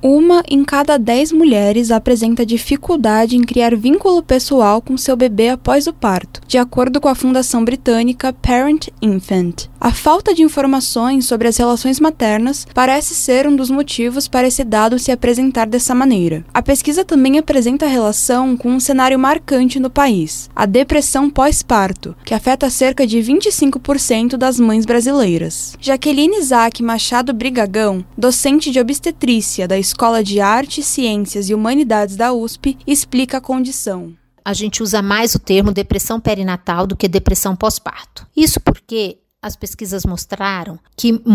Uma em cada 10 mulheres apresenta dificuldade em criar vínculo pessoal com seu bebê após o parto, de acordo com a fundação britânica Parent Infant. A falta de informações sobre as relações maternas parece ser um dos motivos para esse dado se apresentar dessa maneira. A pesquisa também apresenta a relação com um cenário marcante no país, a depressão pós-parto, que afeta cerca de 25% das mães brasileiras. Jaqueline Isaac Machado Brigagão, docente de obstetrícia da Escola de Artes, Ciências e Humanidades da USP, explica a condição. A gente usa mais o termo depressão perinatal do que depressão pós-parto. Isso porque as pesquisas mostraram que em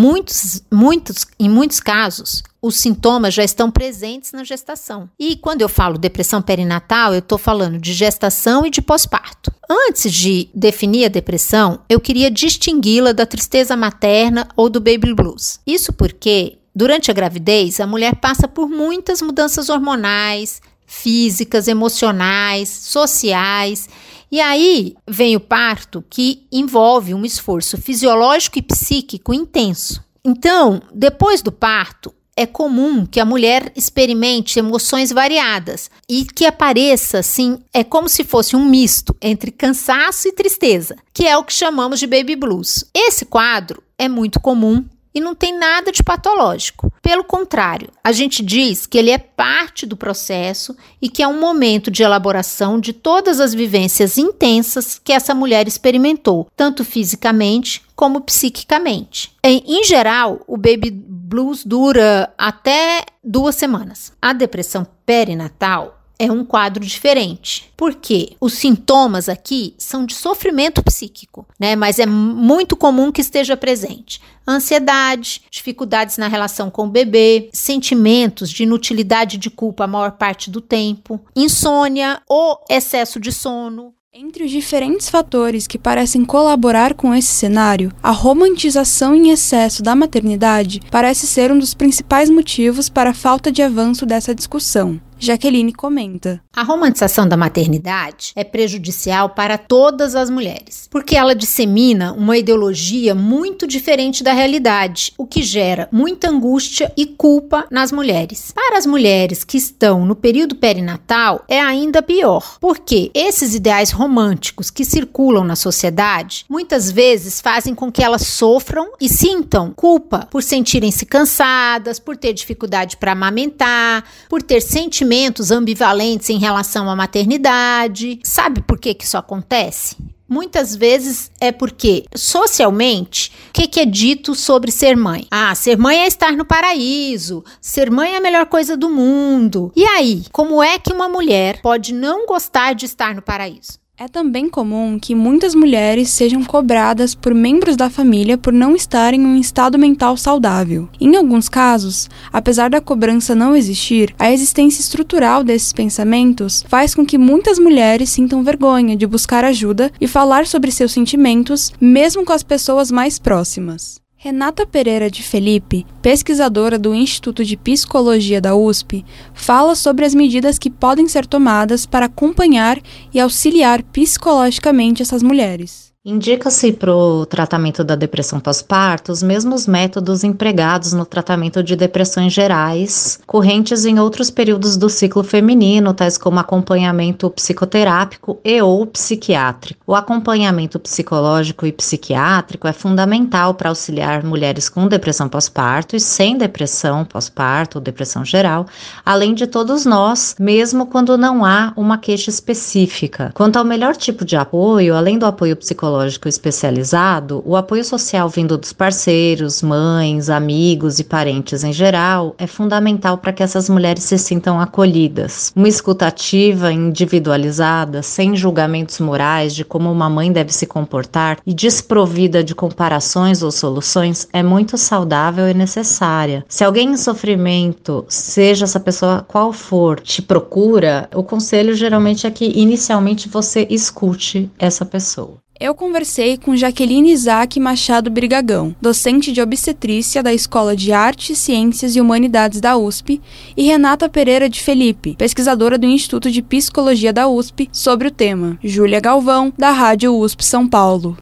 muitos casos, os sintomas já estão presentes na gestação. E quando eu falo depressão perinatal, eu estou falando de gestação e de pós-parto. Antes de definir a depressão, eu queria distingui-la da tristeza materna ou do baby blues. Isso porque durante a gravidez, a mulher passa por muitas mudanças hormonais, físicas, emocionais, sociais. E aí vem o parto, que envolve um esforço fisiológico e psíquico intenso. Então, depois do parto, é comum que a mulher experimente emoções variadas e que apareça, assim, é como se fosse um misto entre cansaço e tristeza, que é o que chamamos de baby blues. Esse quadro é muito comum e não tem nada de patológico. Pelo contrário, a gente diz que ele é parte do processo e que é um momento de elaboração de todas as vivências intensas que essa mulher experimentou, tanto fisicamente como psiquicamente. Em geral, o baby blues dura até 2 semanas. A depressão perinatal é um quadro diferente, porque os sintomas aqui são de sofrimento psíquico, né? Mas é muito comum que esteja presente ansiedade, dificuldades na relação com o bebê, sentimentos de inutilidade e de culpa a maior parte do tempo, insônia ou excesso de sono. Entre os diferentes fatores que parecem colaborar com esse cenário, a romantização em excesso da maternidade parece ser um dos principais motivos para a falta de avanço dessa discussão. Jaqueline comenta. A romantização da maternidade é prejudicial para todas as mulheres, porque ela dissemina uma ideologia muito diferente da realidade, o que gera muita angústia e culpa nas mulheres. Para as mulheres que estão no período perinatal, é ainda pior, porque esses ideais românticos que circulam na sociedade, muitas vezes fazem com que elas sofram e sintam culpa por sentirem-se cansadas, por ter dificuldade para amamentar, por ter sentimentos ambivalentes em relação à maternidade. Sabe por que isso acontece? Muitas vezes é porque, socialmente, o que é dito sobre ser mãe? Ser mãe é estar no paraíso, ser mãe é a melhor coisa do mundo. E aí, como é que uma mulher pode não gostar de estar no paraíso? É também comum que muitas mulheres sejam cobradas por membros da família por não estarem em um estado mental saudável. Em alguns casos, apesar da cobrança não existir, a existência estrutural desses pensamentos faz com que muitas mulheres sintam vergonha de buscar ajuda e falar sobre seus sentimentos, mesmo com as pessoas mais próximas. Renata Pereira de Felipe, pesquisadora do Instituto de Psicologia da USP, fala sobre as medidas que podem ser tomadas para acompanhar e auxiliar psicologicamente essas mulheres. Indica-se para o tratamento da depressão pós-parto os mesmos métodos empregados no tratamento de depressões gerais, correntes em outros períodos do ciclo feminino, tais como acompanhamento psicoterápico e ou psiquiátrico. O acompanhamento psicológico e psiquiátrico é fundamental para auxiliar mulheres com depressão pós-parto e sem depressão pós-parto ou depressão geral, além de todos nós, mesmo quando não há uma queixa específica. Quanto ao melhor tipo de apoio, além do apoio psicológico especializado, o apoio social vindo dos parceiros, mães, amigos e parentes em geral é fundamental para que essas mulheres se sintam acolhidas. Uma escuta ativa, individualizada, sem julgamentos morais de como uma mãe deve se comportar e desprovida de comparações ou soluções é muito saudável e necessária. Se alguém em sofrimento, seja essa pessoa qual for, te procura, o conselho geralmente é que inicialmente você escute essa pessoa. Eu conversei com Jaqueline Isaac Machado Brigagão, docente de obstetrícia da Escola de Artes, Ciências e Humanidades da USP, e Renata Pereira de Felipe, pesquisadora do Instituto de Psicologia da USP, sobre o tema. Júlia Galvão, da Rádio USP São Paulo.